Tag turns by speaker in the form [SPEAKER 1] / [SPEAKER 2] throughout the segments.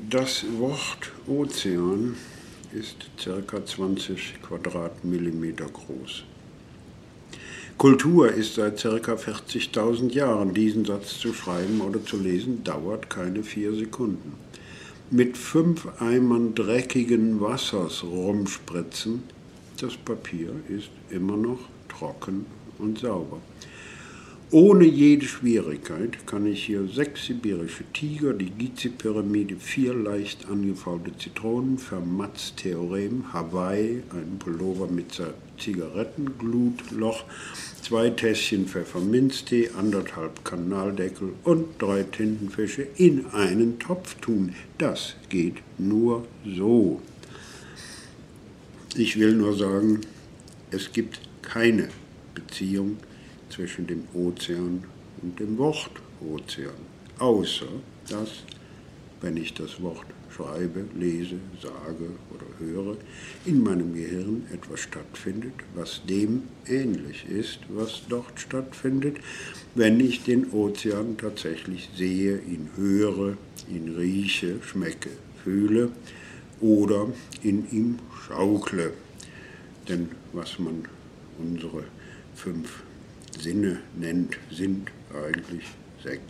[SPEAKER 1] Das Wort Ozean ist ca. 20 Quadratmillimeter groß. Kultur ist seit ca. 40.000 Jahren. Diesen Satz zu schreiben oder zu lesen, dauert keine 4 Sekunden. Mit 5 Eimern dreckigen Wassers rumspritzen, das Papier ist immer noch trocken und sauber. Ohne jede Schwierigkeit kann ich hier 6 sibirische Tiger, die Gizeh-Pyramide, 4 leicht angefaulte Zitronen, Fermats Theorem, Hawaii, einen Pullover mit Zigarettenglutloch, 2 Tässchen Pfefferminztee, 1,5 Kanaldeckel und 3 Tintenfische in einen Topf tun. Das geht nur so. Ich will nur sagen, es gibt keine Beziehung zwischen dem Ozean und dem Wort Ozean, außer dass, wenn ich das Wort schreibe, lese, sage oder höre, in meinem Gehirn etwas stattfindet, was dem ähnlich ist, was dort stattfindet, wenn ich den Ozean tatsächlich sehe, ihn höre, ihn rieche, schmecke, fühle oder in ihm schaukle. Denn was man unsere 5 Sinne nennt, sind eigentlich 6.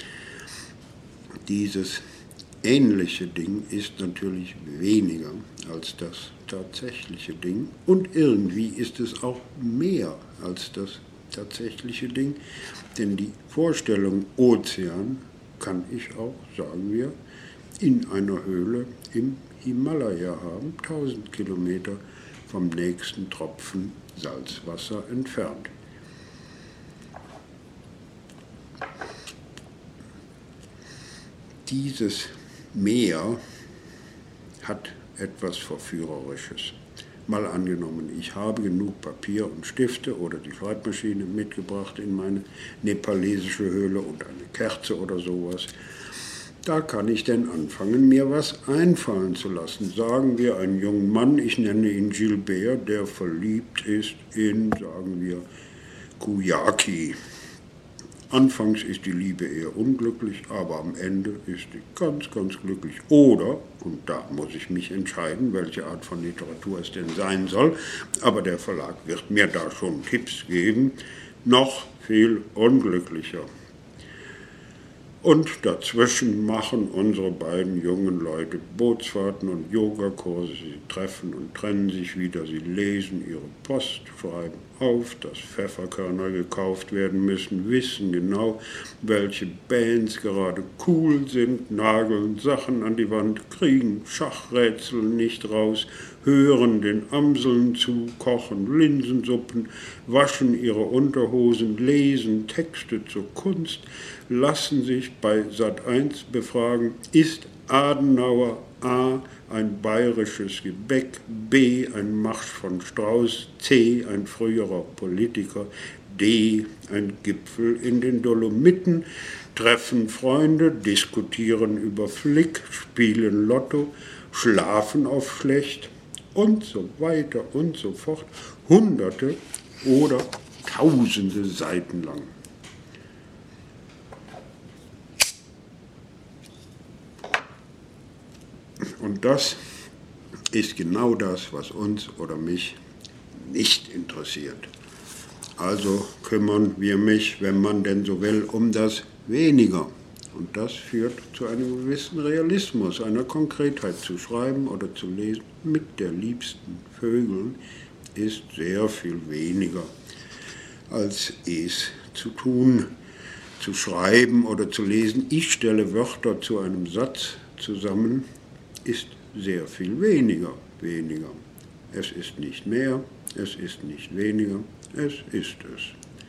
[SPEAKER 1] Dieses ähnliche Ding ist natürlich weniger als das tatsächliche Ding und irgendwie ist es auch mehr als das tatsächliche Ding, denn die Vorstellung Ozean kann ich auch, sagen wir, in einer Höhle im Himalaya haben, 1000 Kilometer vom nächsten Tropfen Salzwasser entfernt. Dieses Meer hat etwas Verführerisches. Mal angenommen, ich habe genug Papier und Stifte oder die Schreibmaschine mitgebracht in meine nepalesische Höhle und eine Kerze oder sowas. Da kann ich denn anfangen, mir was einfallen zu lassen. Sagen wir einen jungen Mann, ich nenne ihn Gilbert, der verliebt ist in, sagen wir, Kuyaki. Anfangs ist die Liebe eher unglücklich, aber am Ende ist sie ganz, ganz glücklich. Oder, und da muss ich mich entscheiden, welche Art von Literatur es denn sein soll, aber der Verlag wird mir da schon Tipps geben, noch viel unglücklicher. Und dazwischen machen unsere beiden jungen Leute Bootsfahrten und Yogakurse. Sie treffen und trennen sich wieder, sie lesen ihre Post, schreiben auf, dass Pfefferkörner gekauft werden müssen, wissen genau, welche Bands gerade cool sind, nageln Sachen an die Wand, kriegen Schachrätsel nicht raus, hören den Amseln zu, kochen Linsensuppen, waschen ihre Unterhosen, lesen Texte zur Kunst, lassen sich bei Sat.1 befragen, ist Adenauer A. ein bayerisches Gebäck, B. ein Marsch von Strauß, C. ein früherer Politiker, D. ein Gipfel in den Dolomiten, treffen Freunde, diskutieren über Flick, spielen Lotto, schlafen auf schlecht und so weiter und so fort, Hunderte oder Tausende Seiten lang. Und das ist genau das, was uns oder mich nicht interessiert. Also kümmern wir mich, wenn man denn so will, um das Weniger. Und das führt zu einem gewissen Realismus, einer Konkretheit. Zu schreiben oder zu lesen mit der liebsten Vögeln ist sehr viel weniger, als es zu tun, zu schreiben oder zu lesen. Ich stelle Wörter zu einem Satz zusammen, ist sehr viel weniger. Es ist nicht mehr, es ist nicht weniger, es ist es.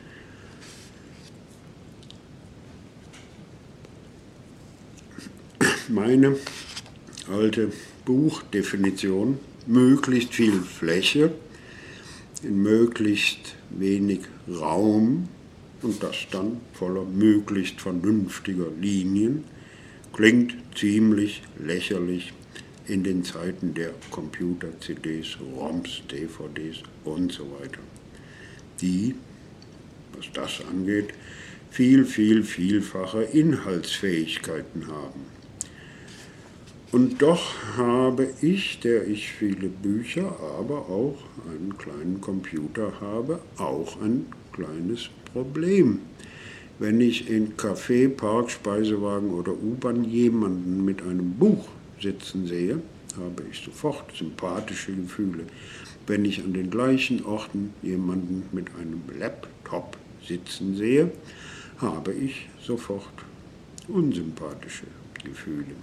[SPEAKER 1] Meine alte Buchdefinition, möglichst viel Fläche in möglichst wenig Raum und das dann voller möglichst vernünftiger Linien, klingt ziemlich lächerlich in den Zeiten der Computer, CDs, ROMs, DVDs und so weiter, die, was das angeht, vielfache Inhaltsfähigkeiten haben. Und doch habe ich, der ich viele Bücher, aber auch einen kleinen Computer habe, auch ein kleines Problem. Wenn ich in Café, Park, Speisewagen oder U-Bahn jemanden mit einem Buch sitzen sehe, habe ich sofort sympathische Gefühle. Wenn ich an den gleichen Orten jemanden mit einem Laptop sitzen sehe, habe ich sofort unsympathische Gefühle.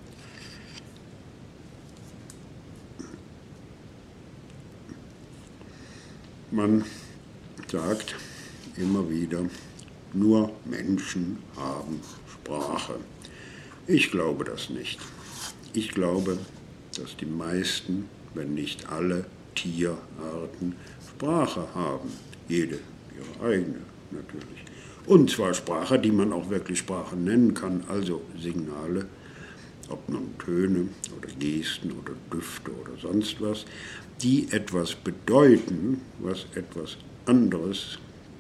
[SPEAKER 1] Man sagt immer wieder, nur Menschen haben Sprache. Ich glaube das nicht. Ich glaube, dass die meisten, wenn nicht alle Tierarten Sprache haben. Jede ihre eigene natürlich. Und zwar Sprache, die man auch wirklich Sprache nennen kann, also Signale, ob nun Töne oder Gesten oder Düfte oder sonst was, die etwas bedeuten, was etwas anderes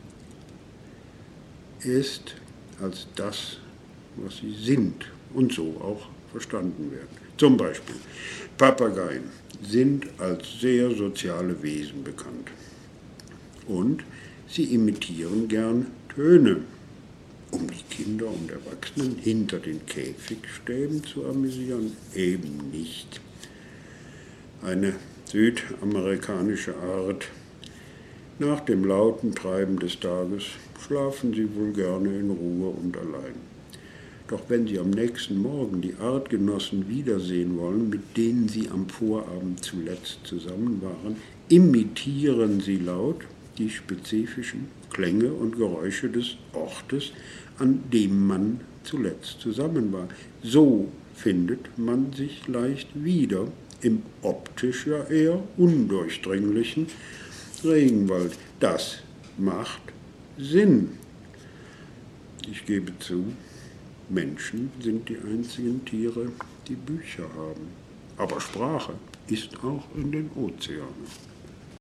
[SPEAKER 1] ist als das, was sie sind und so auch verstanden werden. Zum Beispiel, Papageien sind als sehr soziale Wesen bekannt und sie imitieren gern Töne, um die Kinder und Erwachsenen hinter den Käfigstäben zu amüsieren, eben nicht. Eine südamerikanische Art. Nach dem lauten Treiben des Tages schlafen sie wohl gerne in Ruhe und allein. Doch wenn sie am nächsten Morgen die Artgenossen wiedersehen wollen, mit denen sie am Vorabend zuletzt zusammen waren, imitieren sie laut die spezifischen Klänge und Geräusche des Ortes, an dem man zuletzt zusammen war. So findet man sich leicht wieder im optisch ja eher undurchdringlichen Regenwald. Das macht Sinn. Ich gebe zu, Menschen sind die einzigen Tiere, die Bücher haben. Aber Sprache ist auch in den Ozeanen.